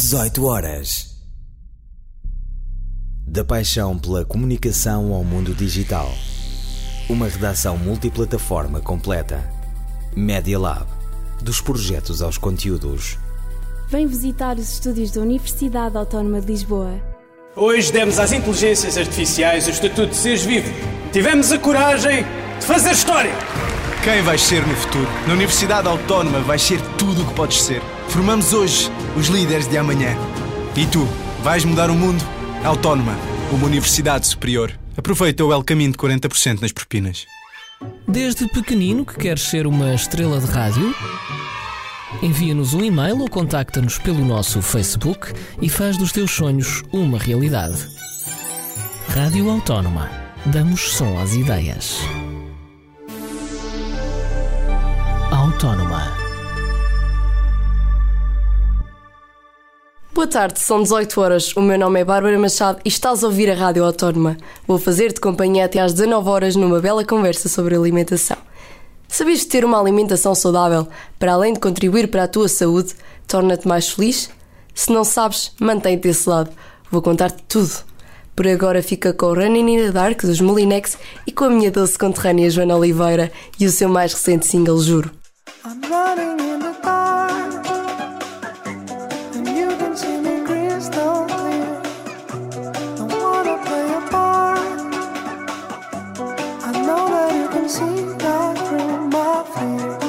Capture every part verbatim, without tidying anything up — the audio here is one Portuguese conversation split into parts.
dezoito horas. Da paixão pela comunicação ao mundo digital. Uma redação multiplataforma completa. Media Lab. Dos projetos aos conteúdos. Vem visitar os estúdios da Universidade Autónoma de Lisboa. Hoje demos às inteligências artificiais o estatuto de seres vivo. Tivemos a coragem de fazer história. Quem vais ser no futuro? Na Universidade Autónoma vais ser tudo o que podes ser. Formamos hoje os líderes de amanhã. E tu, vais mudar o mundo? Autónoma, uma universidade superior. Aproveita o El Caminho de quarenta por cento nas propinas. Desde pequenino que queres ser uma estrela de rádio? Envia-nos um e-mail ou contacta-nos pelo nosso Facebook e faz dos teus sonhos uma realidade. Rádio Autónoma. Damos som às ideias. Autónoma. Boa tarde, são dezoito horas. O meu nome é Bárbara Machado e estás a ouvir a Rádio Autónoma. Vou fazer-te companhia até às dezanove horas numa bela conversa sobre alimentação. Sabias que ter uma alimentação saudável, para além de contribuir para a tua saúde, torna-te mais feliz? Se não sabes, mantém-te desse lado. Vou contar-te tudo. Por agora fica com o Running in the Dark dos Molinex e com a minha doce conterrânea Joana Oliveira e o seu mais recente single, Juro. I'm running in the dark, and you can see me crystal clear. Don't wanna play a part. I know that you can see right through my fears.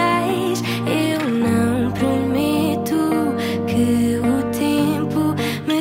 Eu não prometo que o tempo me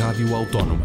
Rádio Autónoma.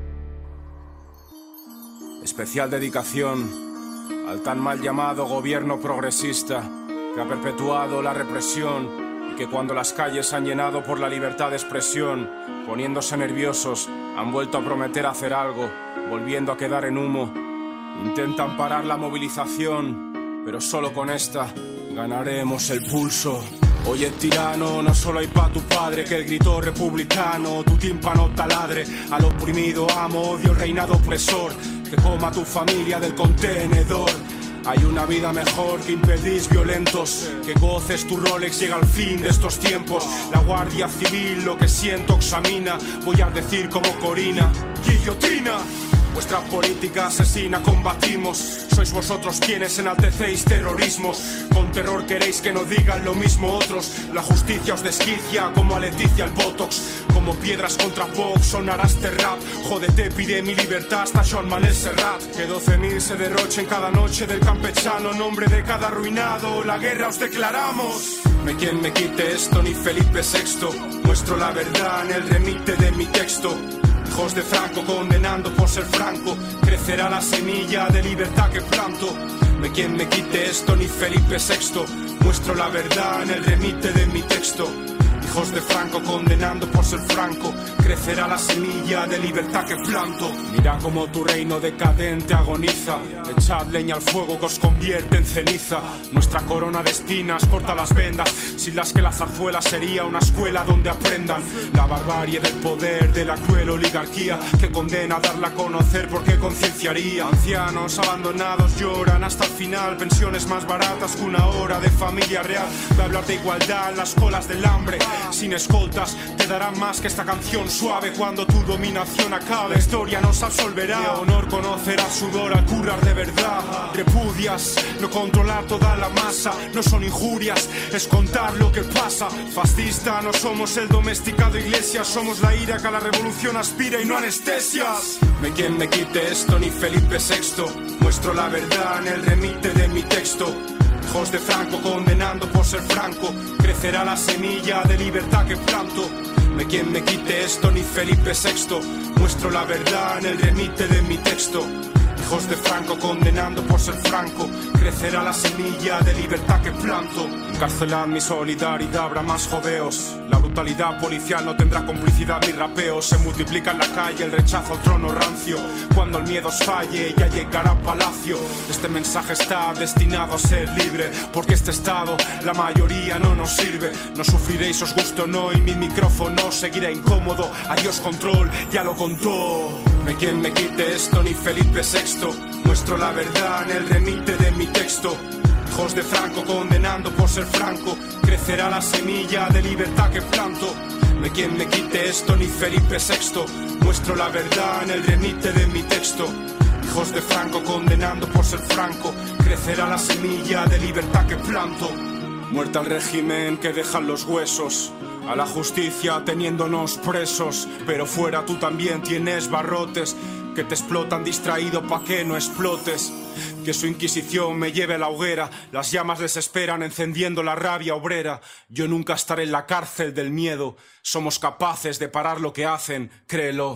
Especial dedicación al tan mal llamado gobierno progresista que ha perpetuado la represión y que cuando las calles han llenado por la libertad de expresión, poniéndose nerviosos, han vuelto a prometer hacer algo, volviendo a quedar en humo. Intentan parar la movilización, pero solo con esta ganaremos el pulso. Oye, tirano, no solo hay pa' tu padre que el grito republicano, tu tímpano taladre, al oprimido amo, odio el reinado opresor, que coma tu familia del contenedor. Hay una vida mejor que impedís violentos, que goces tu Rolex, llega al fin de estos tiempos. La Guardia Civil lo que siento examina, voy a decir como Corina, guillotina. Vuestra política asesina combatimos, sois vosotros quienes enaltecéis terrorismos. Con terror queréis que no digan lo mismo otros, la justicia os desquicia como a Leticia el Botox. Como piedras contra Vox sonará este rap, jódete, pide mi libertad hasta Joan Manuel Serrat. Que doce mil se derrochen cada noche del campechano, nombre de cada arruinado, la guerra os declaramos. No hay quien me quite esto ni Felipe sexto, muestro la verdad en el remite de mi texto. Hijos de Franco condenando por ser franco, crecerá la semilla de libertad que planto. No hay quien me quite esto ni Felipe sexto, muestro la verdad en el remite de mi texto. Hijos de Franco condenando por ser franco, crecerá la semilla de libertad que planto. Mira como tu reino decadente agoniza, echad leña al fuego que os convierte en ceniza. Nuestra corona de espinas corta las vendas, sin las que la zarzuela sería una escuela donde aprendan la barbarie del poder de la cruel oligarquía que condena a darla a conocer porque concienciaría. Ancianos abandonados lloran hasta el final, pensiones más baratas que una hora de familia real. De hablar de igualdad en las colas del hambre, sin escoltas te darán más que esta canción suave. Cuando tu dominación acabe, la historia nos absolverá. De honor conocerás sudor al curar de verdad. Repudias no controlar toda la masa, no son injurias, es contar lo que pasa. Fascista, no somos el domesticado iglesia, somos la ira que a la revolución aspira y no anestesias. No hay quien me quite esto ni Felipe sexto, muestro la verdad en el remite de mi texto. Hijos de Franco condenando por ser franco, crecerá la semilla de libertad que planto. No hay quien me quite esto ni Felipe sexto, muestro la verdad en el remite de mi texto. Hijos de Franco condenando por ser franco, crecerá la semilla de libertad que planto. Encarcelad mi solidaridad, habrá más jodeos. La brutalidad policial no tendrá complicidad ni rapeos. Se multiplica en la calle el rechazo al trono rancio. Cuando el miedo os falle ya llegará a palacio. Este mensaje está destinado a ser libre, porque este estado la mayoría no nos sirve. No sufriréis os guste o no y mi micrófono seguirá incómodo. Adiós control, ya lo contó. No hay quien me quite esto ni Felipe sexto, muestro la verdad en el remite de mi texto. Hijos de Franco condenando por ser franco, crecerá la semilla de libertad que planto. No hay quien me quite esto ni Felipe sexto, muestro la verdad en el remite de mi texto. Hijos de Franco condenando por ser franco, crecerá la semilla de libertad que planto. Muerta al régimen que dejan los huesos, a la justicia teniéndonos presos, pero fuera tú también tienes barrotes que te explotan distraído pa' que no explotes. Que su inquisición me lleve a la hoguera, las llamas les esperan encendiendo la rabia obrera. Yo nunca estaré en la cárcel del miedo, somos capaces de parar lo que hacen, créelo.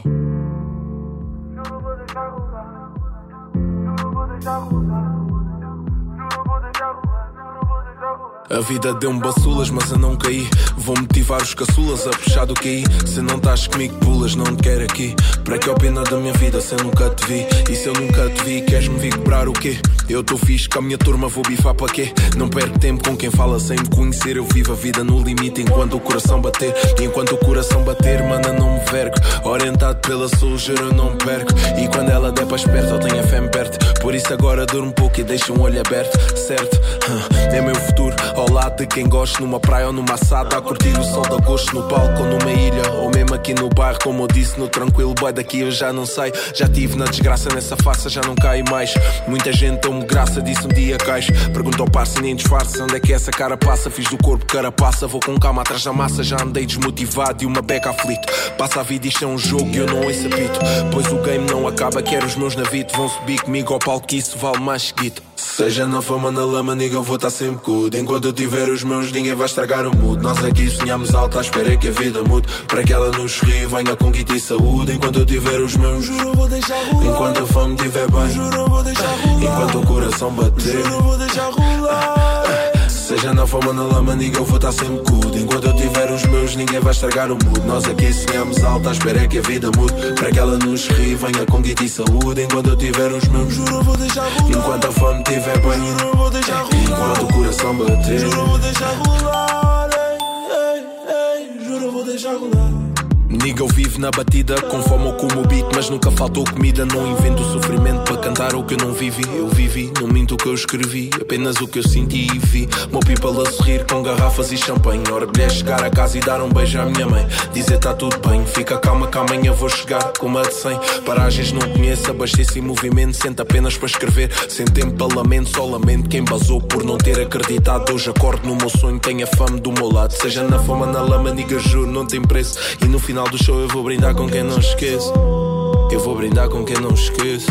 A vida deu-me baçulas, mas eu não caí. Vou motivar os caçulas a puxar do que I. Se não estás comigo, pulas, não te quero aqui. Para que opina da minha vida se eu nunca te vi? E se eu nunca te vi, queres-me vir cobrar o quê? Eu estou fixe com a minha turma, vou bifar para quê? Não perco tempo com quem fala sem me conhecer. Eu vivo a vida no limite enquanto o coração bater. E enquanto o coração bater, mana, não me vergo. Orientado pela sujeira, eu não me perco. E quando ela der para esperto, eu tenho a fé perto. Por isso agora durmo um pouco e deixo um olho aberto. Certo? É meu futuro. Ao lado de quem gosta, numa praia ou numa assada, a curtir o sol de agosto no palco ou numa ilha, ou mesmo aqui no bairro, como eu disse, no tranquilo boy, daqui eu já não sei. Já tive na desgraça, nessa faça já não caio mais. Muita gente deu-me graça, disse um dia cais. Pergunta ao parça e nem disfarce, onde é que essa cara passa? Fiz do corpo carapaça, vou com calma atrás da massa. Já andei desmotivado e uma beca aflito. Passa a vida, isto é um jogo e eu não ouço apito. Pois o game não acaba, quero os meus navitos. Vão subir comigo ao palco que isso vale mais seguido. Seja na fama, na lama, nigga, eu vou estar sempre good. Enquanto eu tiver os meus, ninguém vai estragar o mood. Nós aqui sonhamos alto à espera que a vida mude, para que ela nos rie, venha com guita e saúde. Enquanto eu tiver os meus, juro vou deixar rolar. Enquanto a fome estiver bem, juro vou deixar rolar. Enquanto o coração bater, juro vou deixar rolar. Seja na fama, na lama, nigga, eu vou estar sempre good. Enquanto eu tiver os meus, ninguém vai estragar o mood. Nós aqui sonhamos alto à espera que a vida mude, para que ela nos rie, venha com guita e saúde. Enquanto eu tiver os meus, juro vou deixar rolar. Enquanto a fome estiver bem, juro vou deixar rolar. Enquanto o coração bater, juro vou deixar rolar. Ei, ei, ei, juro vou deixar rolar. Nigga, eu vivo na batida, com fome ou como beat, mas nunca faltou comida. Não invento sofrimento para cantar o que eu não vivi. Eu vivi, não minto o que eu escrevi, apenas o que eu senti e vi. Meu people a sorrir com garrafas e champanhe. Hora de chegar a casa e dar um beijo à minha mãe, dizer tá tudo bem, fica calma que amanhã vou chegar com uma de cem. Paragens não conheço, abasteço em movimento, sento apenas para escrever, sem tempo para lamento, só lamento quem basou por não ter acreditado. Hoje acordo no meu sonho, tenho a fama do meu lado. Seja na fama, na lama, nigga, juro, não tem preço. E no final do show eu vou brindar com quem não esquece. Eu vou brindar com quem não esquece.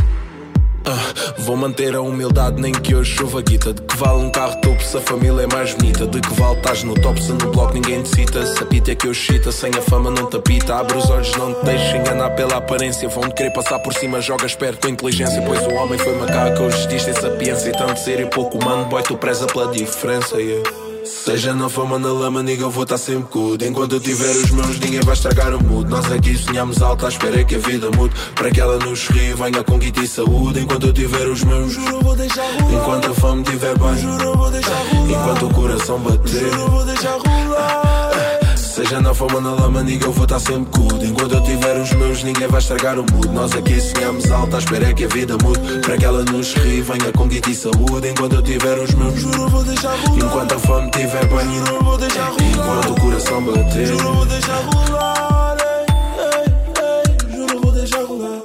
Ah, vou manter a humildade nem que hoje chova guita. De que vale um carro topo se a família é mais bonita? De que vale estás no top se no bloco ninguém te cita? Se a pita é que eu chita, sem a fama não te apita. Abre os olhos, não te deixes enganar pela aparência. Vão-te querer passar por cima, jogas perto com inteligência. Pois o homem foi macaco, hoje diz tem sapiência. E tanto ser e pouco humano, boy, tu preza pela diferença, yeah. Seja na fama, na lama, nigga, eu vou estar sempre good. Enquanto eu tiver os meus, ninguém vai estragar o mood. Nós aqui sonhamos alto à espera que a vida mude, para que ela nos rie, venha com guita e saúde. Enquanto eu tiver os meus, juro vou deixar rolar. Enquanto a fome estiver bem, juro vou deixar rolar. Enquanto o coração bater, juro vou deixar rolar. Seja na fama, na lama, nigga, eu vou estar sempre good. Enquanto eu tiver os meus, ninguém vai estragar o mood. Nós aqui sonhamos alto à espera que a vida mude, para que ela nos rie, venha com guita e saúde. Enquanto eu tiver os meus, juro vou deixar rolar. Enquanto a fome estiver bem, juro vou deixar rolar. Enquanto o coração bater, juro vou deixar rolar. Ei, ei, ei, juro vou deixar rolar.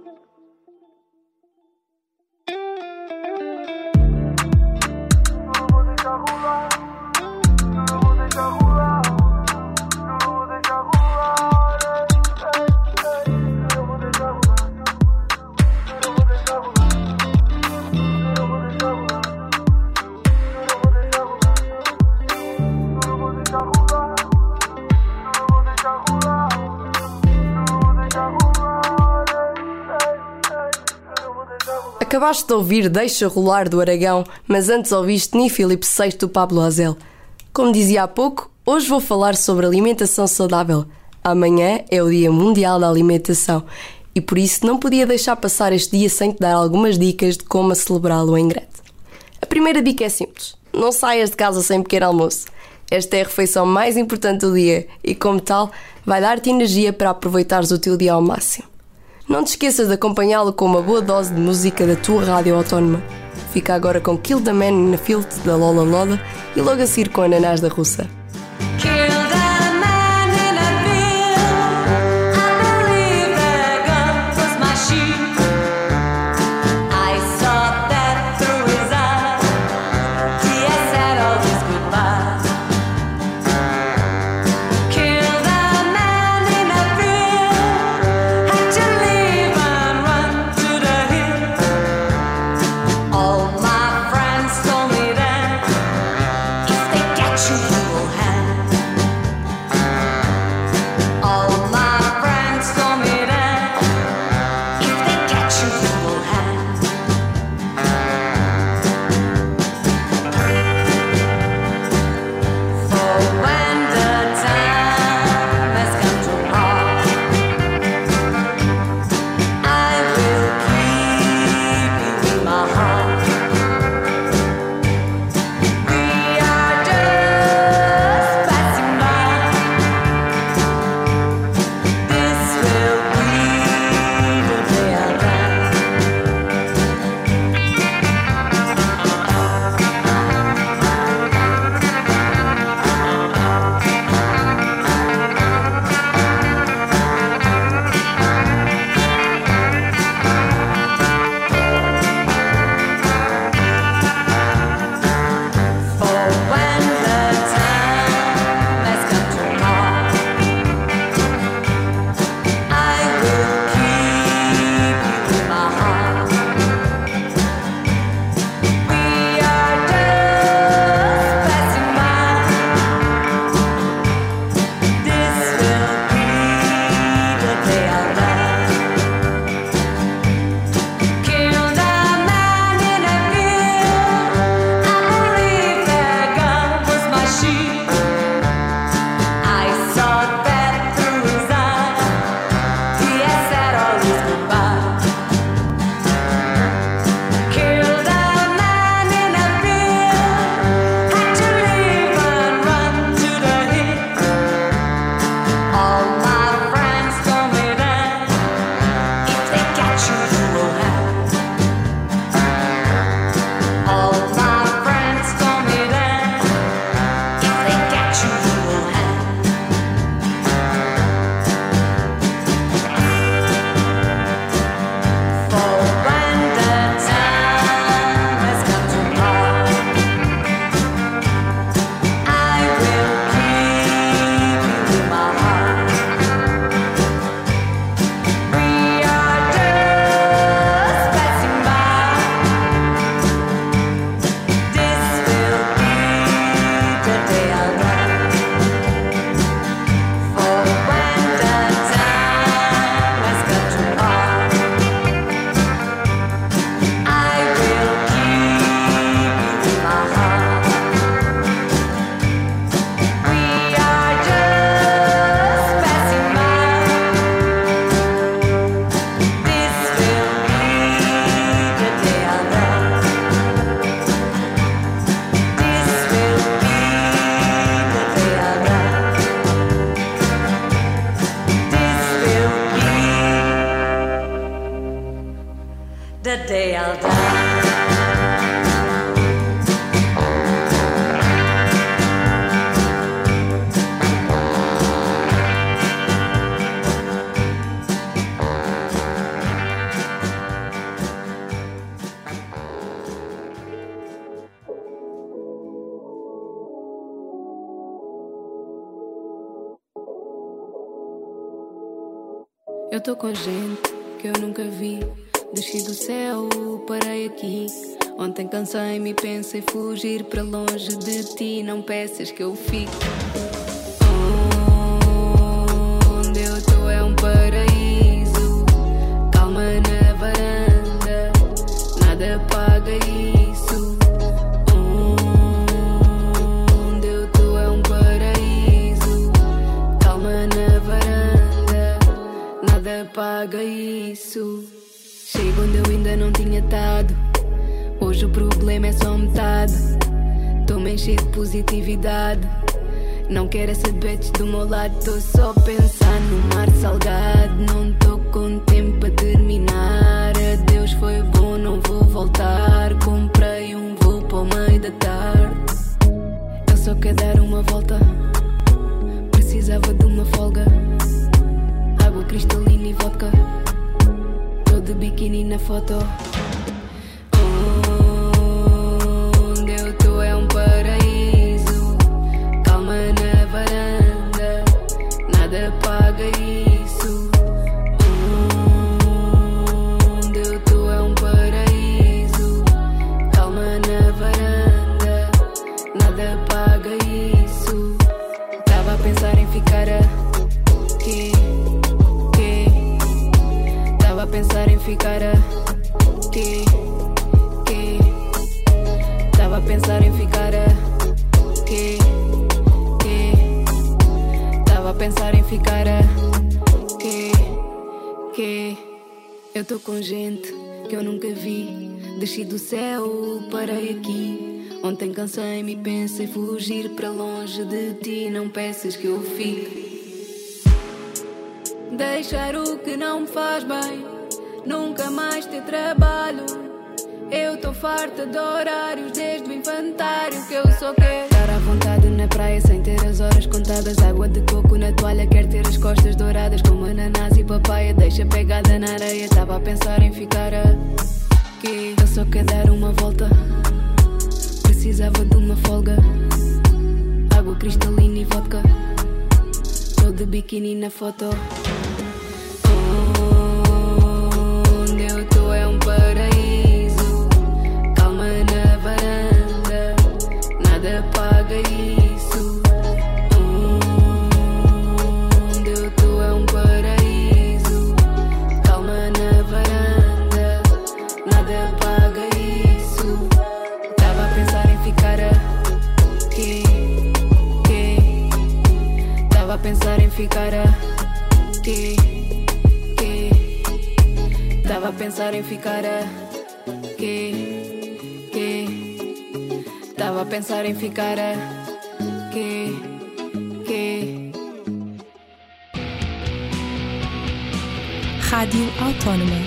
Acabaste de ouvir Deixa Rolar do Aragão, mas antes ouviste Ni Filipe sexto do Pablo Hasél. Como dizia há pouco, hoje vou falar sobre alimentação saudável. Amanhã é o Dia Mundial da Alimentação e por isso não podia deixar passar este dia sem te dar algumas dicas de como a celebrá-lo em grande. A primeira dica é simples: não saias de casa sem pequeno almoço. Esta é a refeição mais importante do dia e, como tal, vai dar-te energia para aproveitares o teu dia ao máximo. Não te esqueças de acompanhá-lo com uma boa dose de música da tua rádio autónoma. Fica agora com Kill the Man in a Field da Lola Lola e logo a seguir com Ananás da Russa. All my friends told me that if they get you, you will the day I'll die. Eu tô com gente que eu nunca vi. Desci do céu, parei aqui. Ontem cansei-me e pensei fugir para longe de ti. Não peças que eu fique. Onde eu tô é um paraíso. Calma na varanda, nada paga isso. Onde eu tô é um paraíso. Calma na varanda, nada paga isso. Chego onde eu ainda não tinha estado. Hoje o problema é só metade. Tô-me encher de positividade. Não quero essa bitch do meu lado. Tô só a pensar no mar salgado. Não tô com tempo para terminar. Adeus, foi bom, não vou voltar. Comprei um voo para o meio da tarde. Eu só quero dar uma volta. Precisava de uma folga. Água cristalina e vodka. Tô de biquíni na foto. Onde eu tô é um paraíso. Calma na varanda, nada paga isso. Onde eu tô é um paraíso. Calma na varanda, nada paga isso. Tava a pensar em ficar aqui. Tava a pensar em ficar aqui, aqui. Tava a pensar em ficar aqui, aqui. Tava a pensar em ficar aqui, aqui. Eu tô com gente que eu nunca vi. Desci do céu, parei aqui. Ontem cansei-me e pensei fugir para longe de ti. Não peças que eu fique. Deixar o que não me faz bem, nunca mais ter trabalho. Eu tô farta de horários desde o infantário. Que eu só quero estar à vontade na praia sem ter as horas contadas. Água de coco na toalha, quero ter as costas douradas como ananás e papaya. Deixa pegada na areia, tava a pensar em ficar aqui. Eu só quero dar uma volta. Precisava de uma folga. Água cristalina e vodka. Tô de biquíni na foto. Onde eu tô é um paraíso. Calma na varanda, nada paga isso. Onde eu tô é um paraíso. Calma na varanda, nada paga isso. Tava a pensar em ficar aqui, aqui. Tava a pensar em ficar aqui, aqui. Tava a pensar em ficar aqui, aqui. Tava a pensar em ficar aqui, aqui. Rádio Autónoma.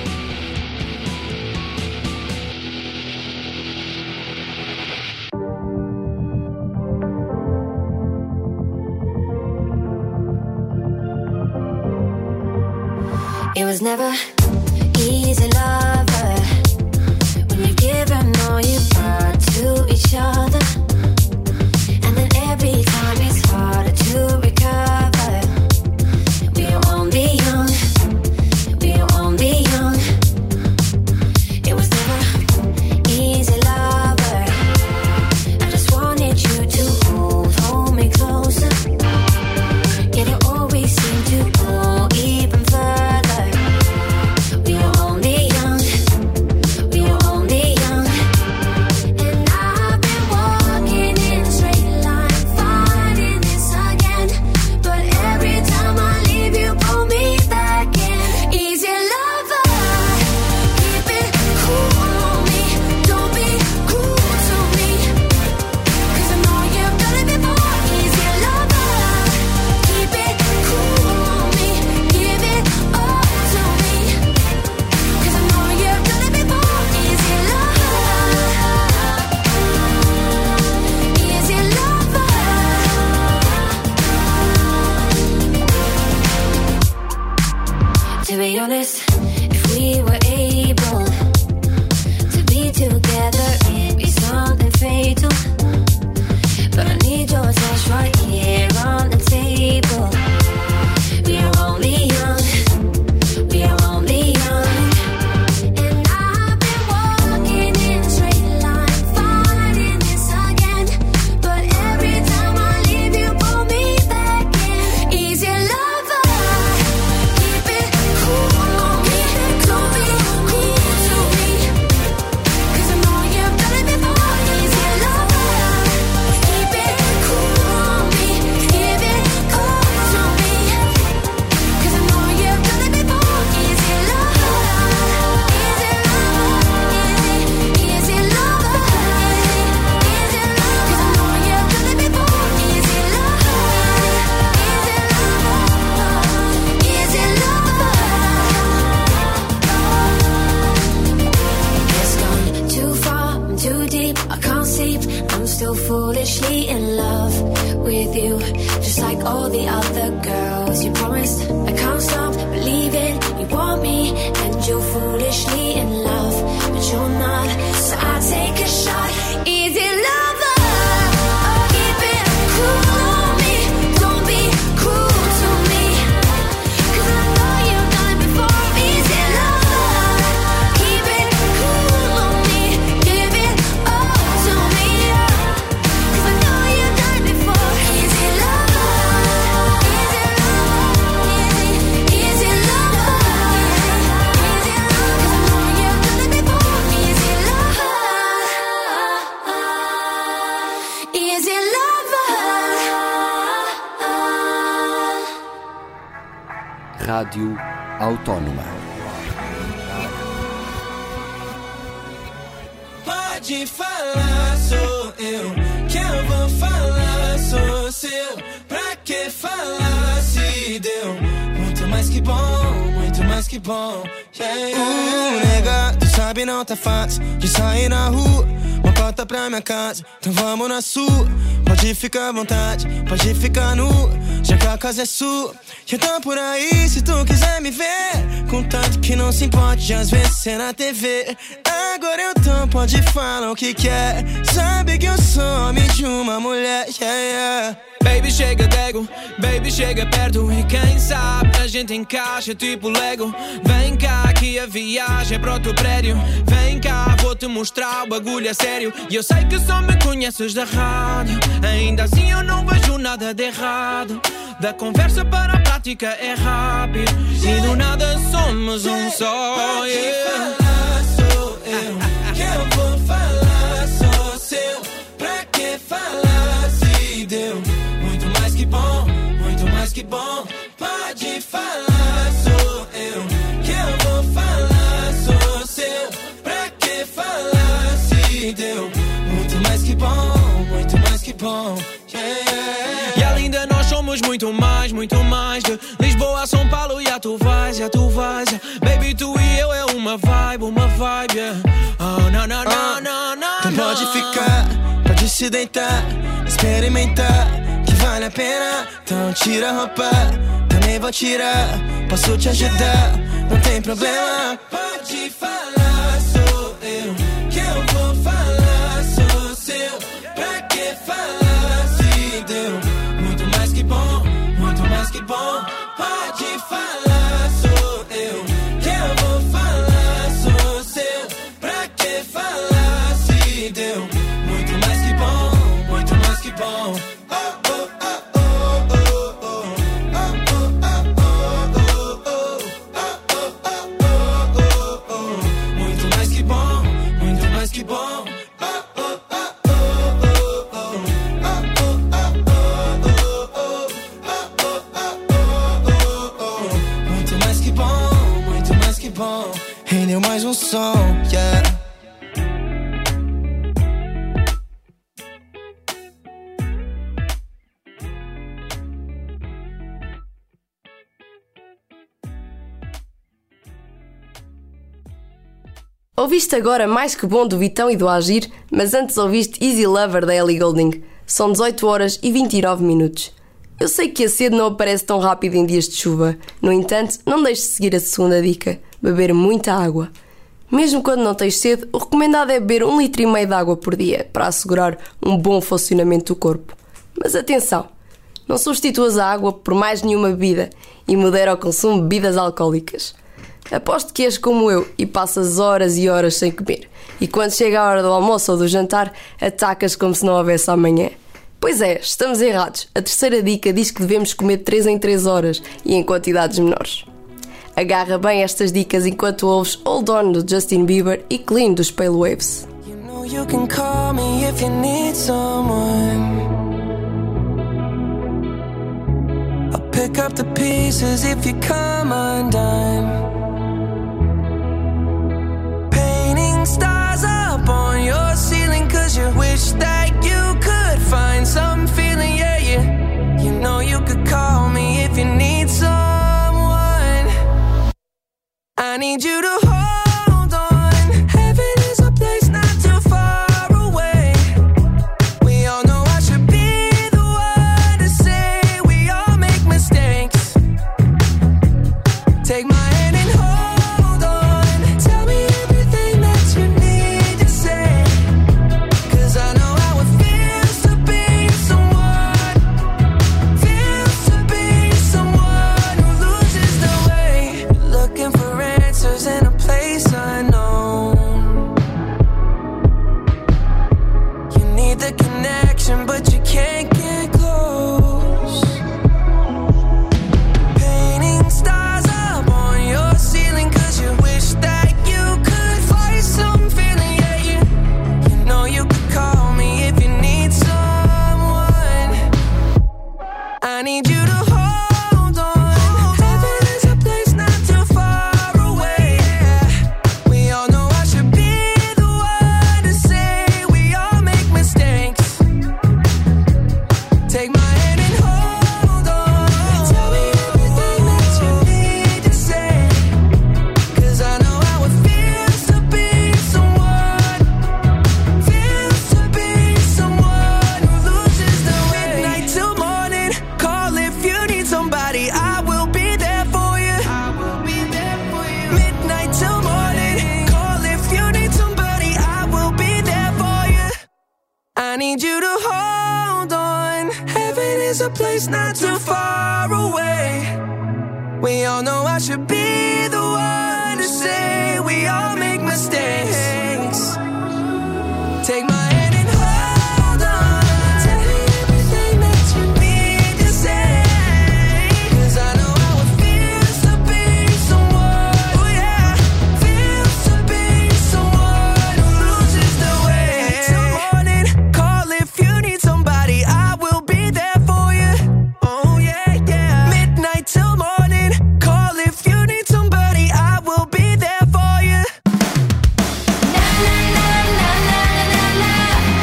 It was never easy, lover, when you're giving all you got to each other, and then every time it's harder to recover. We won't be young, we won't be young. It was never easy, lover. I just wanted you to hold, hold me closer. Yet you always seem to go even further. We are only young, we are only young. And I've been walking in a straight line, far promise if we were able to be together, it'd be something fatal. But I need your touch right here on the table. We are only young, we are only young. And I've been walking in a straight line, fighting this again. But every time I leave you, pull me back in. Easy lover, keep it cool on me. Don't be cool to me, 'cause I know you've done it before. Easy lover, keep it cool on me. Give it all to me, 'cause I know you've done it before. Easy lover, easy lover, easy, easy lover, easy, easy lover, 'cause I know you've done it before. Easy lover, easy lover, easy lover. It's gone too far, I'm too deep, I can't sleep. I'm still foolishly in love with you, just like all the other girls. You promised I can't stop believing you want me, and you're foolishly in love, but you're not. So I take a shot. Easy lover, keep it cool on me. Don't be cruel to me, 'cause I know you've done it before. Easy lover, keep it cool on me. Give it all to me, 'cause I know you've done it before. Easy lover, easy lover, easy, easy lover, easy, 'cause I know you've done it before. Easy lover, easy lover. Rádio Autónoma. Pode falar, sou eu. Que eu vou falar, sou seu. Pra que falar se deu? Muito mais que bom, muito mais que bom. Yeah, yeah. Uh, nega, tu sabe não tá fácil de sair na rua. Uma porta pra minha casa, então vamos na sua. Pode ficar à vontade, pode ficar nu, já que a casa é sua. Eu tô por aí se tu quiser me ver, contanto que não se importe de às vezes ser na T V. Agora eu tô, pode falar o que quer. Sabe que eu sou homem de uma mulher, yeah, yeah. Baby, chega dego, baby, chega perto. E quem sabe a gente encaixa tipo Lego. Vem cá que a viagem é pro teu prédio. Vem cá, vou te mostrar o bagulho é sério. E eu sei que só me conheces da rádio, ainda assim eu não vejo nada de errado. Da conversa para a prática é rápido, e do nada somos um só, yeah. Eu, que eu vou falar, sou seu. Pra que falar se deu? Muito mais que bom, muito mais que bom. Pode falar, sou eu. Que eu vou falar, sou seu. Pra que falar se deu? Muito mais que bom, muito mais que bom, yeah. E além de nós somos muito mais, muito mais. De Lisboa a São Paulo e a tu vais, e a tu vais, yeah. Baby, tu e eu é uma vibe, uma vibe, yeah. Oh, não, não, não, não, não. Então pode ficar, pode se deitar, experimentar, que vale a pena. Então tira a roupa, também vou tirar. Posso te ajudar, não tem problema. Pode falar, sou eu. Que eu vou falar, sou seu. Pra que falar se deu? Muito mais que bom, muito mais que bom. Pode falar, sou eu. Que eu vou falar, sou seu. Pra que falar se deu? Muito mais que bom, muito mais que bom. Oh, oh, oh, oh, oh, oh. Oh, oh, oh, oh, oh, oh, oh, oh. Muito mais que bom, muito mais que bom. Oh, oh, oh, oh, oh, oh. Oh, oh, oh, oh, oh, oh. Muito mais que bom, muito mais que bom. Rendeu mais um som, yeah. Ouviste agora Mais Que Bom do Vitão e do Agir, mas antes ouviste Easy Lover da Ellie Goulding. São dezoito horas e vinte e nove minutos. Eu sei que a sede não aparece tão rápido em dias de chuva. No entanto, não deixes de seguir a segunda dica: beber muita água. Mesmo quando não tens sede, o recomendado é beber um litro e meio de água por dia para assegurar um bom funcionamento do corpo. Mas atenção, não substituas a água por mais nenhuma bebida e modera o consumo de bebidas alcoólicas. Aposto que és como eu e passas horas e horas sem comer. E quando chega a hora do almoço ou do jantar, atacas como se não houvesse amanhã. Pois é, estamos errados. A terceira dica diz que devemos comer de três em três horas e em quantidades menores. Agarra bem estas dicas enquanto ouves Hold On do Justin Bieber e Clean dos Pale Waves. You know you can call me if you need someone. I'll pick up the pieces if you come undone. Painting stars up on your ceiling 'cause you wish that you could find some feeling, yeah, yeah. You know you could call me if you need someone. I need you to hold on. Heaven is a place not too far away. We all know I should be the one to say we all make mistakes. Take my hand and hold on. Tell me everything that you need to say, 'cause I know how it feels to be someone, feels to be someone who loses their way. Looking for answers in a place unknown. You need the connection, but you can't get close. Painting stars up on your ceiling 'cause you wish that you could find some feeling, yeah, yeah. You know you could call me if you need someone. I need you to hold on. Heaven is a place not too far away. We all know I should be the one to say we all make mistakes. Take my hand and hold on. Tell me everything that you need to say, 'cause I know how it feels to be someone, feels to be someone who loses their way. Midnight till morning, call if you need somebody. I will be there for you. I will be there for you. Midnight till morning, call if you need somebody. I will be there for you. I need you to hold on. Heaven is a place not too far away. We all know I should be the one to say we all make mistakes. Take my hand and hold on. Tell me everything that you need to say, 'cause I know how it feels to be someone, oh yeah, feels to be someone who loses their way. Till morning, call if you need somebody. I will be there for you. Oh yeah, yeah. Midnight till morning, call if you need somebody. I will be there for you. Na na na na na na na.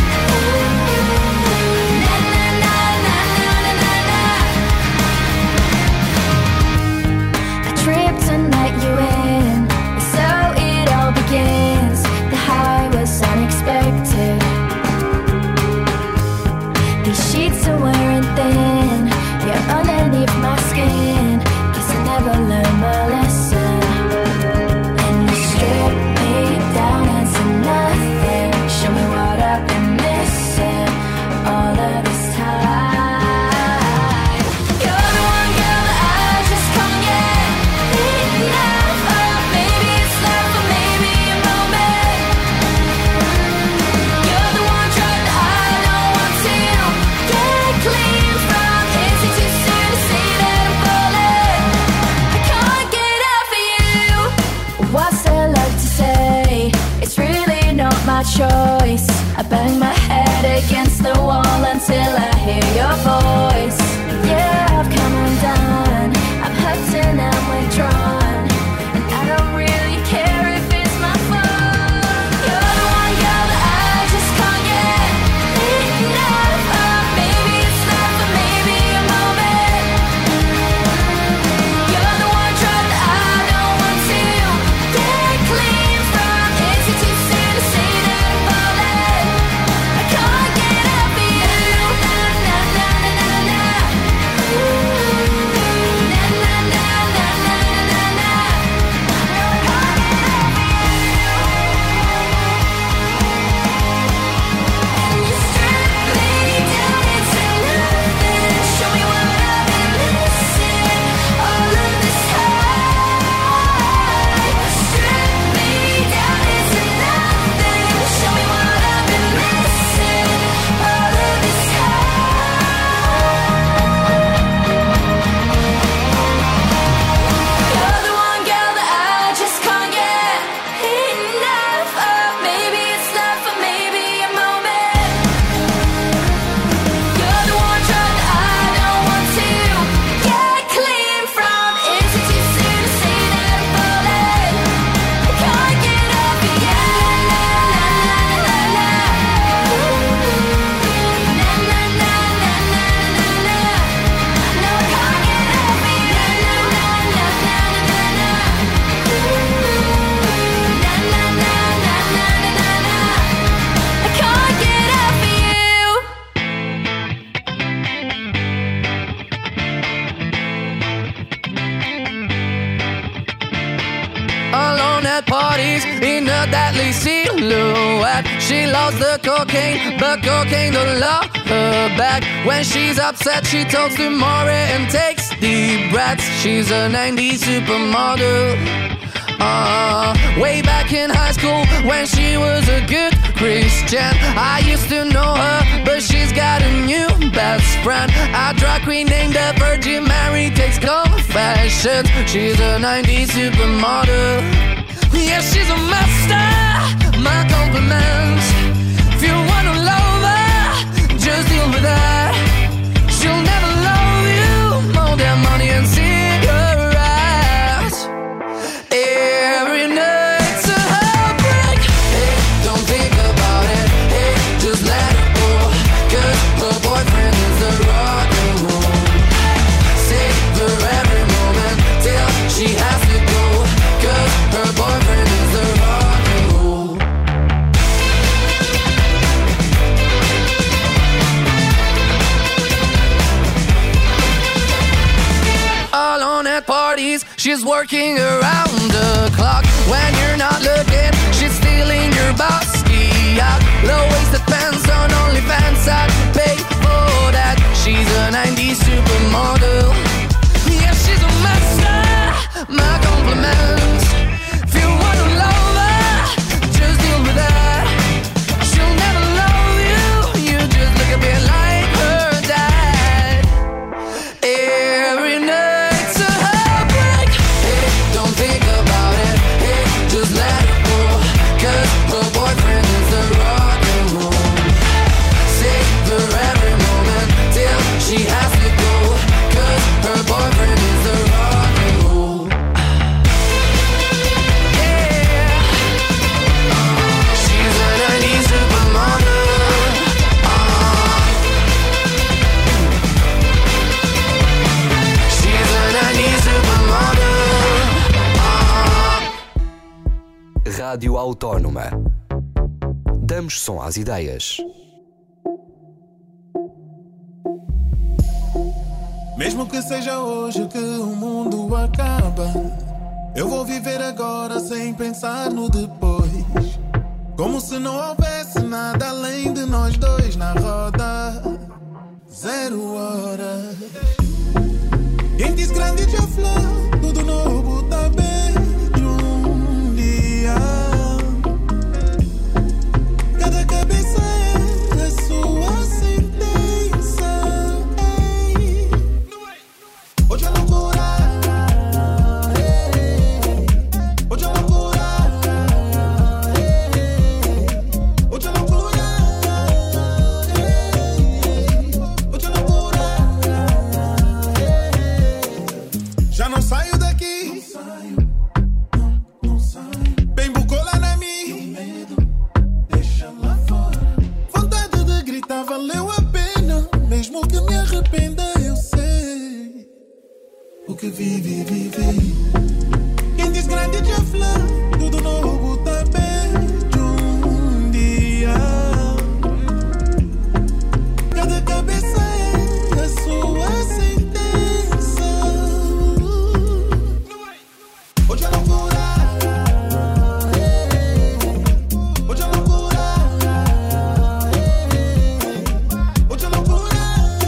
Na na na na na na na. I tripped and let you in, and so it all begins. The high was unexpected. These sheets are wearing thin, yeah, underneath my skin. Guess I never learned my lesson. And you strip me down into nothing. Show me what I've been missing all of this time. You're the one girl that I just can't get enough of. Maybe it's love or maybe a moment. You're the one drug that I don't want to get clean from. Is it too soon to say that I'm falling? I can't get out for you. What's there left to say? It's really not my choice. I bang my head against the wall until I hear your voice. Yeah, I've come undone. I'm hurt and I'm withdrawn, and I don't really care if it's my fault. You're the one girl that I just can't get enough of. Maybe it's love or maybe a moment. You're the one drug that I don't want to get clean from. Is it too soon to say that I'm falling? I can't get out for you. Na na na na na na. at parties in a deadly silhouette. She loves the cocaine, but cocaine don't love her back. When she's upset, she talks to Maury and takes deep breaths. She's a nineties supermodel. Uh, way back in high school when she was a good Christian, I used to know her, but she's got a new best friend. A drag queen named the Virgin Mary takes confessions. She's a nineties supermodel. Yeah, she's a master, my compliments. If you wanna love her, just deal with her. She'll never love you more than money and cigarettes. Every night's a heartbreak. Hey, don't think about it. Hey, just let it go. Cause her boyfriend is the rock and roll. Savor every moment till she has to go. Cause her boyfriend is the rock and roll. Alone at parties, she's working around the clock. When you're not looking, she's stealing your bossy out. Low-waisted pants on OnlyFans, I'd pay for that. She's a nineties supermodel. Yeah, she's a master, my compliments. If you wanna love her, just deal with her. She'll never love you, you just look a bit like her dad. Every night's a heartbreak. Hey, don't think about it. Hey, just let it go. Cause her boyfriend is the rock and roll. Savor every moment till she has to go. Cause her boyfriend is the rock and roll. Yeah. She's a nineties supermodel. Uh. She's a nineties supermodel. Uh. Rádio Autónoma. Damos som às ideias. Mesmo que seja hoje que o mundo acaba, eu vou viver agora sem pensar no depois. Como se não houvesse nada além de nós dois na roda. Zero horas. Quem diz grande já flor, tudo novo tá bem um dia. Cada cabeça é a sua sentença. Ei. Hoje é loucura. Ei. Hoje é loucura. Ei. Hoje é loucura. Ei. Hoje é loucura. Ei. Já não saio daqui. Não saio. Não, não saio. Bem bucola na mim. Medo. Deixa lá fora. Vontade de gritar valeu a pena. Mesmo que me arrependa, eu sei o que vivi, vivi. Quem diz grande já flor, tudo novo tá bem de um dia. Cada cabeça é a sua sentença. Hoje é loucura. Hoje é loucura. Hoje é loucura. Hoje é loucura.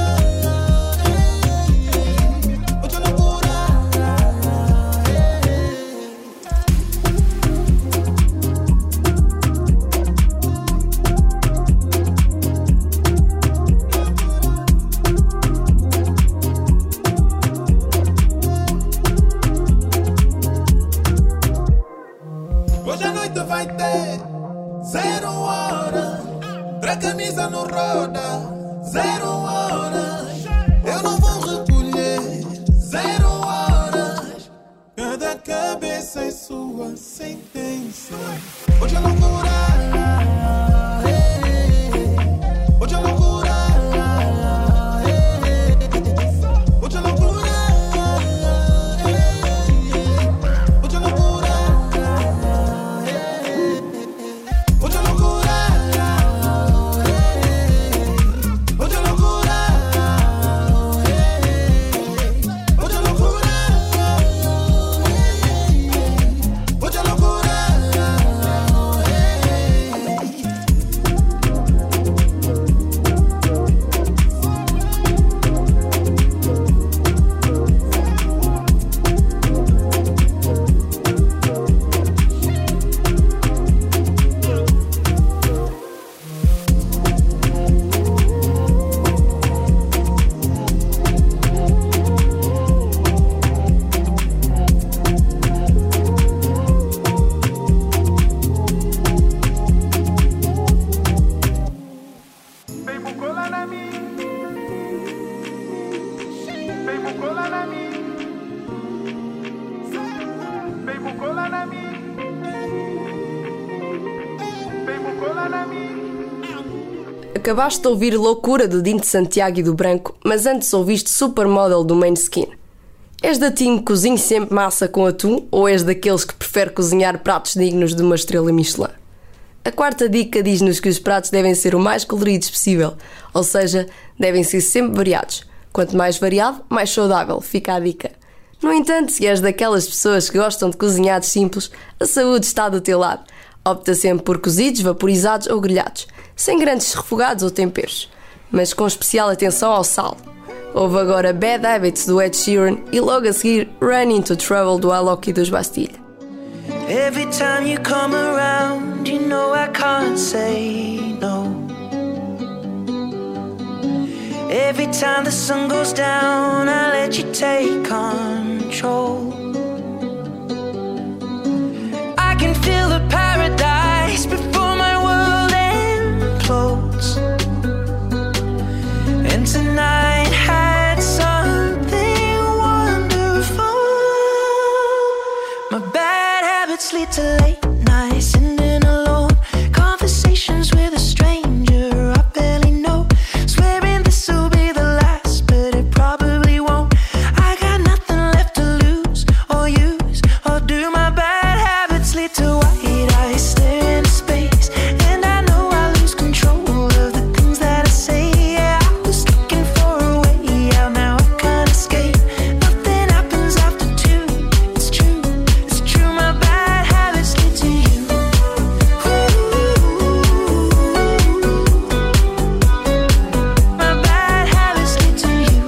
Hoje a noite vai ter zero hora. Pra camisa não roda. Zero horas. Eu não vou recolher. Zero horas. Cada cabeça é sua sentença. Hoje é loucura. Ei. Hoje é loucura. Ei. Hoje é loucura. Ei. Hoje é loucura. Ei. Hoje é loucura. Ei. Hoje é loucura. Ei. Hoje é loucura. Ei. Hoje é loucura. Acabaste de ouvir Loucura do Dino de Santiago e do Branco, mas antes ouviste Supermodel do Maneskin. És da team que cozinha sempre massa com atum ou és daqueles que prefere cozinhar pratos dignos de uma estrela Michelin? A quarta dica diz-nos que os pratos devem ser o mais coloridos possível, ou seja, devem ser sempre variados. Quanto mais variado, mais saudável, fica a dica. No entanto, se és daquelas pessoas que gostam de cozinhados simples, a saúde está do teu lado. Opta sempre por cozidos, vaporizados ou grelhados, sem grandes refogados ou temperos, mas com especial atenção ao sal. Houve agora Bad Habits do Ed Sheeran e logo a seguir Run Into Trouble do Alok e dos Bastille. Every time you come around, you know I can't say no. Every time the sun goes down, I let you take control. I can feel the paradise before my world implodes. And tonight had something wonderful. My bad habits lead to late nights, sitting alone, conversations with a stranger I barely know, swearing this will be the last, but it probably won't. I got nothing left to lose or use or do. My bad habits lead to white eyes stare into space, and I know I lose control of the things that I say. Yeah, I was looking for a way out, now I can't escape. Nothing happens after two, it's true, it's true. My bad habits lead to you. My bad habits lead to you.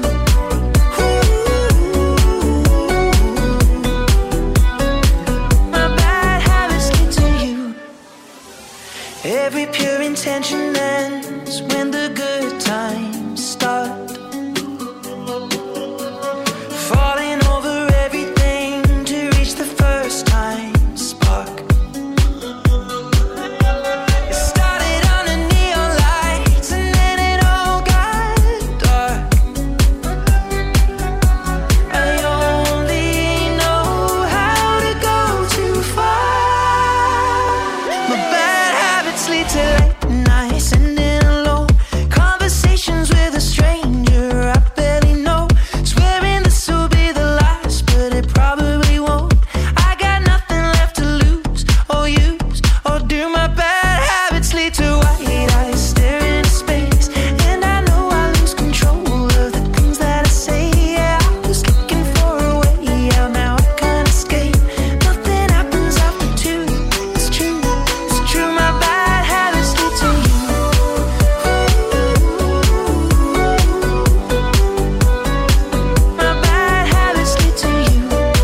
My bad habits lead to you. Every pure intention ends when the good times start. Falling over everything to reach the first time spark. It started on the neon lights and then it all got dark. I only know how to go too far. My bad habits lead to late nights, sitting alone, conversations with a stranger I barely know, swearing this will be the last, but it probably won't. I got nothing left to lose or use or do. My bad habits lead to white eyes stare into space, and I know I lose control of the things that I say. Yeah, I was looking for a way out, now I can't escape. Nothing happens after two, it's true, it's true. My bad habits lead to you. My bad habits lead to you.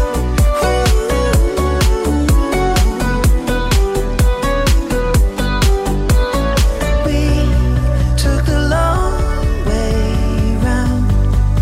We took the long way round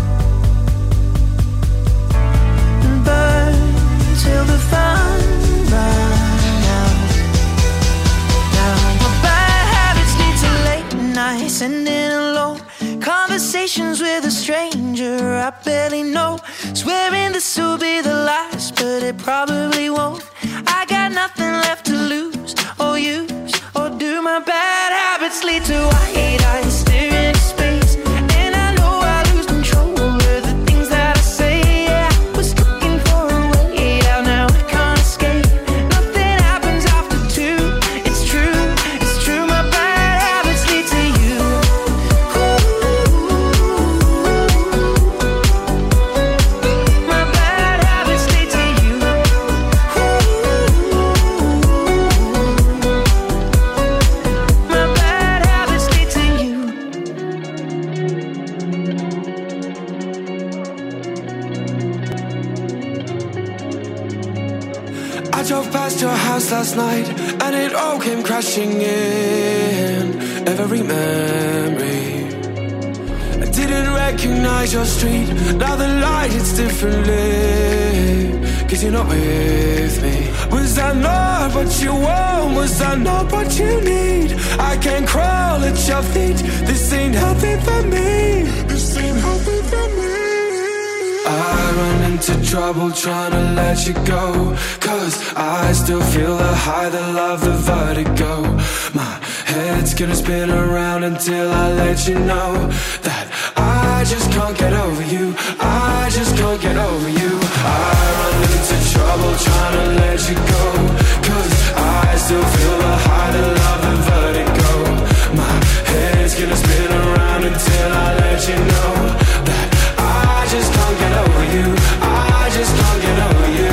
and burned till the fun ran out. Now my bad habits lead to late nights, sitting alone, conversations with a stranger I barely know, swearing this will be the last, but it probably won't. I got nothing left to lose or use or do. My bad habits lead to white eyes stare into space, and I know I lose control of the things that I say. Yeah, I was looking for a way out, now I can't escape. Nothing happens after two, it's true, it's true. My bad habits lead to you. My bad habits lead to you. My bad habits lead to you. I drove past your house last night and it all came crashing in. Every memory, I didn't recognize your street. Now the light hits differently, cause you're not with me. Was I not what you want? Was I not what you need? I can't crawl at your feet. This ain't healthy for me. This ain't healthy for me. I run into trouble trying to let you go, cause I still feel the high, the love, the vertigo. My head gonna spin around until I let you know that I just can't get over you. I just can't get over you. I run into trouble trying to let you go, 'cause I still feel the high, the love and vertigo. My head's gonna spin around until I let you know that I just can't get over you. I just can't get over you.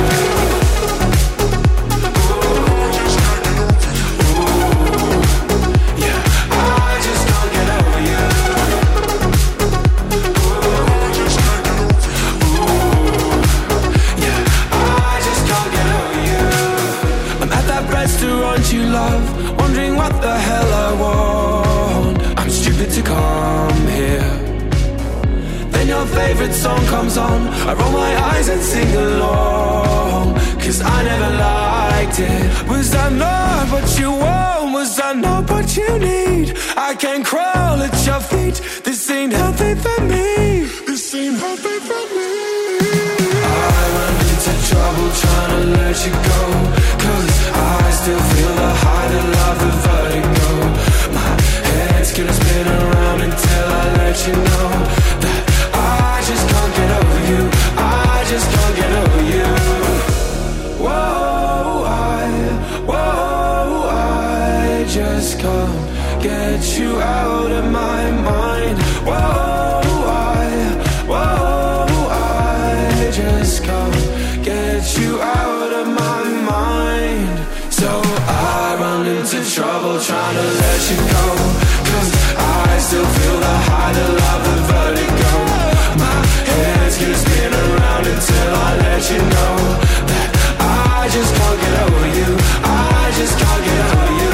Restaurant you love, wondering what the hell I want. I'm stupid to come here. Then your favorite song comes on, I roll my eyes and sing along, 'cause I never liked it. Was I not what you want? Was I not what you need? I can crawl at your feet. This ain't healthy for me. This ain't healthy for me. I run into trouble trying to let you go, 'cause I still feel the high, the love, the vertigo. My head's gonna spin around until I let you know that I just can't get over you. I just can't get over you. Whoa, I, whoa, I just can't get you out of my mind. Whoa, I, whoa, I just can't get you out of my mind. So I run into trouble trying to let you go, 'cause I still feel the high, the love, the vertigo. My head's gonna spin around until I let you know that I just can't get over you. I just can't get over you.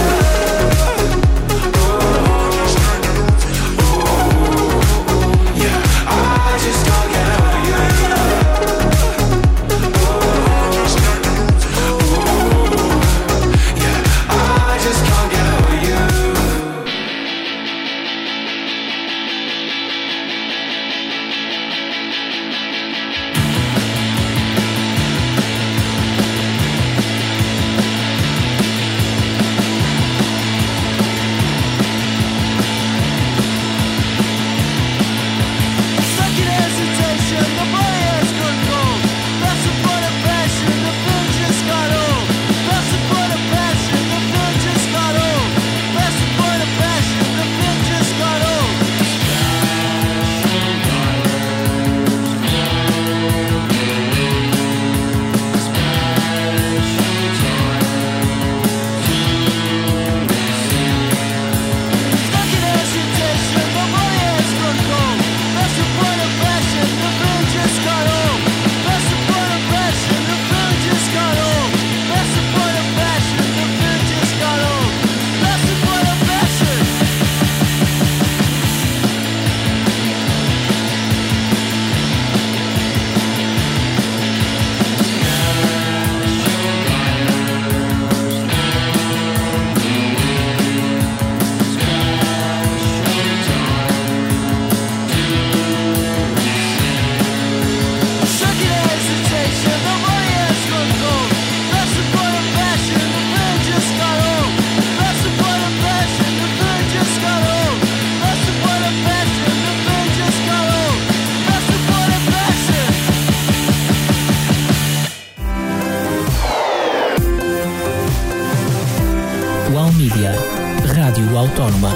Mídia, Rádio Autónoma.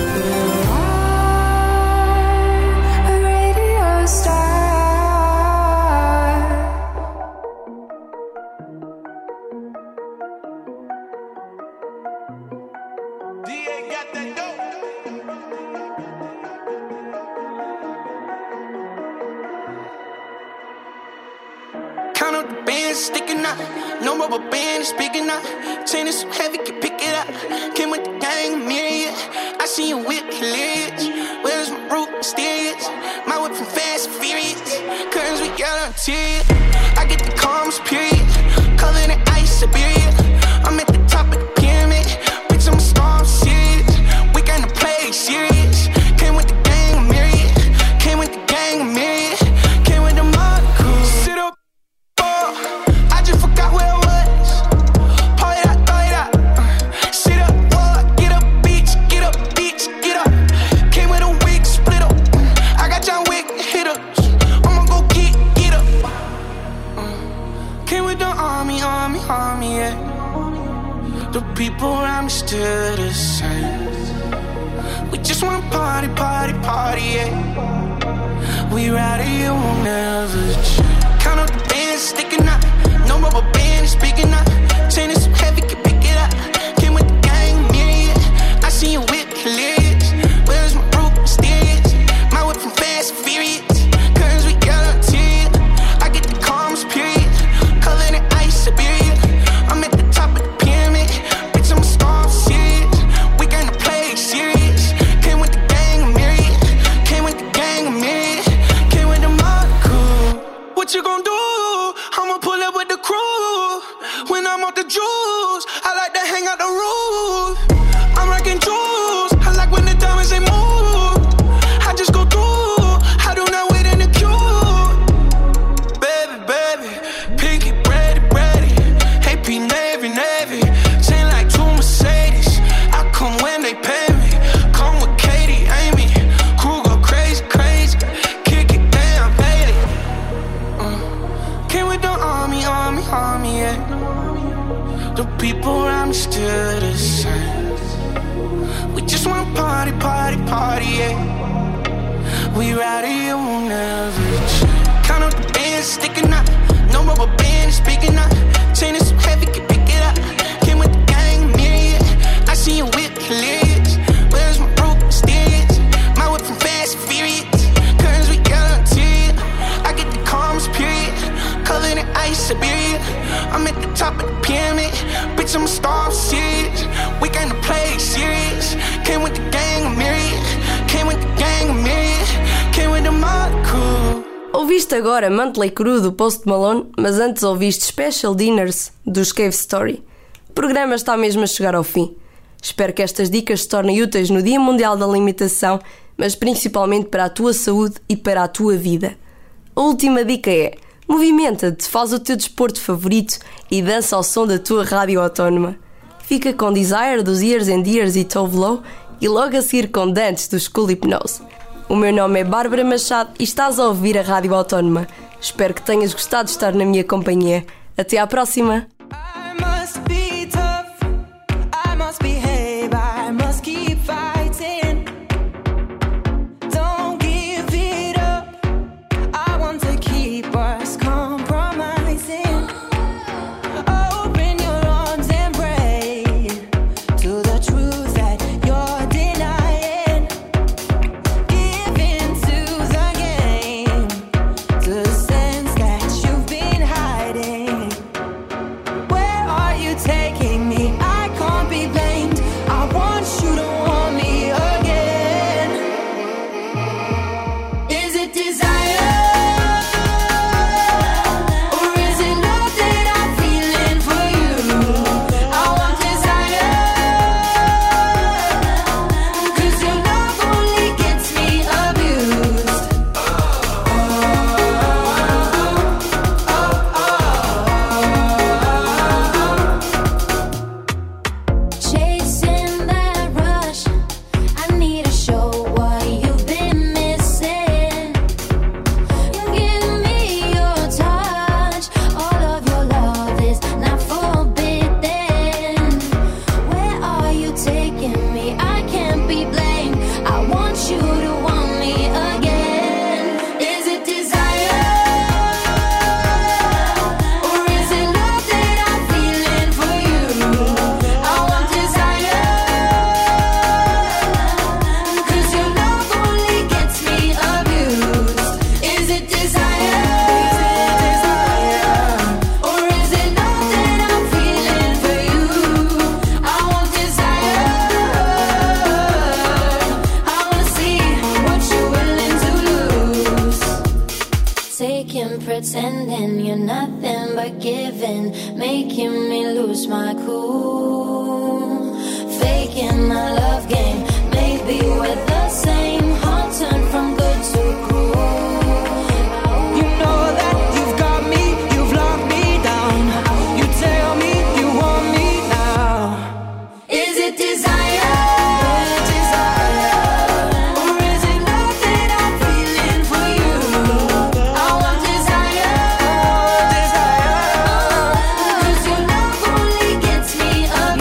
Count up the bands sticking out. No rubber band is big enough. Chain is so heavy, can pick it up. Came with the gang, a myriad. I see you whip hilarious. Where is my root mysterious? My whip from Fast and Furious. Curtains with yellow interior. I get the calmest period. Covered in ice, Siberia. I'm at the top of the pyramid. Bitch, I'm a star, I'm serious. We gonna play serious. Came with the gang, a myriad. Came with the gang, a myriad. Came with the mud crew. Sit up. I just forgot where I was. Pour it out, throw it out. Sit up, boy, get up, bitch, get up. The people around me still the same. We just wanna party, party, party, yeah. We ride it, you won't never change. Count up the bands, sticking up. No rubber band, speaking up. Chain is so heavy, can pick it up. Came with the gang, myriad. I seen you whip, hilarious. Where's my root, mysterious? My whip from fast and furious. Curtains we yellow interior. I get the calmest period. Color than ice, Siberia. I'm at the top of the pyramid. Bitch, I'm a star, I'm serious. We gonna play serious. Came with the gang, a myriad. Came with the gang, a myriad. Came with the mob crew. What you gonna do? I'ma pull up with the crew. When I'm off the juice, I like to hang out the roof. I'm rocking jewels. I like when the diamonds they move. I just go through. I do not wait in the queue. Baby, baby, pinky, ready, ready. A P Navy, Navy. Chain like two Mercedes. I come when they pay me. Come with Katie, Amy. Crew go crazy, crazy. Kick it down, baby. Uh. Came with the army, army, army, yeah. The people around me still the same. We just wanna party, party, party, yeah. We ride it, you won't never change. Count up the bands, sticking up. No rubber band, speaking up. Chain is so heavy, can pick it up. Came with the gang, myriad. I seen you whip, hilarious. Where's my root, mysterious? My whip from fast and furious. Curtains we yellow interior. I get the calmest period. Color than ice, Siberia. I'm at the top of the pyramid. Bitch, I'm a star, I'm serious. We gonna play serious. Came with the gang, a myriad. Came with the gang, a myriad. Came with the mob crew. Ouviste agora Mantley Cru do Post Malone, mas antes ouviste Special Dinners dos Cave Story. O programa está mesmo a chegar ao fim. Espero que estas dicas se tornem úteis no Dia Mundial da Alimentação, mas principalmente para a tua saúde e para a tua vida. A última dica é: movimenta-te, faz o teu desporto favorito e dança ao som da tua rádio autónoma. Fica com Desire dos Years and Years e Tove Lo e logo a seguir com Dance do School Hypnose. O meu nome é Bárbara Machado e estás a ouvir a Rádio Autónoma. Espero que tenhas gostado de estar na minha companhia. Até à próxima! Pretending you're nothing but giving, making me lose my cool. Faking my love game, maybe we're the same. Heart turned from good to cruel. You know that you've got me, you've locked me down. You tell me you want me now. Is it desire? Desire.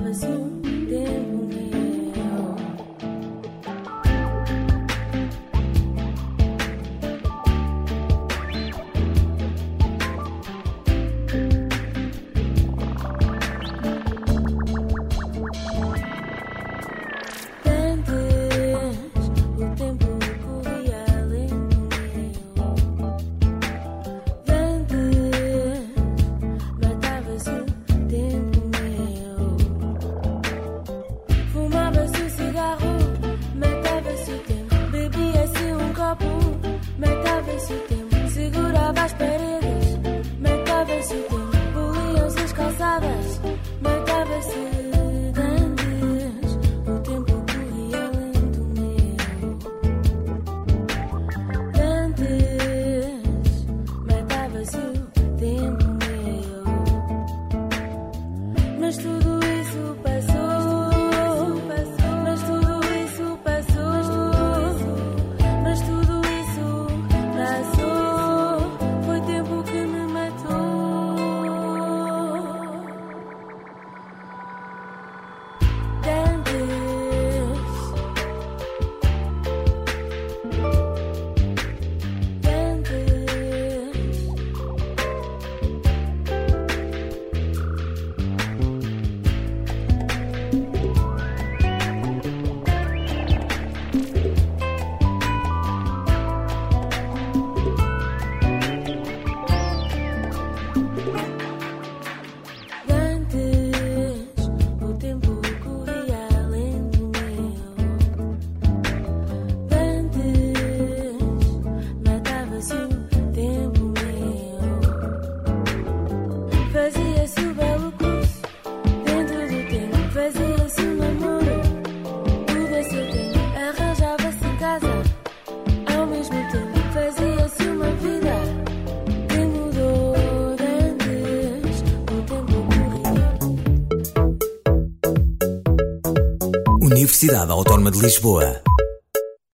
matava-se o tempo meu. Universidade Autónoma de Lisboa.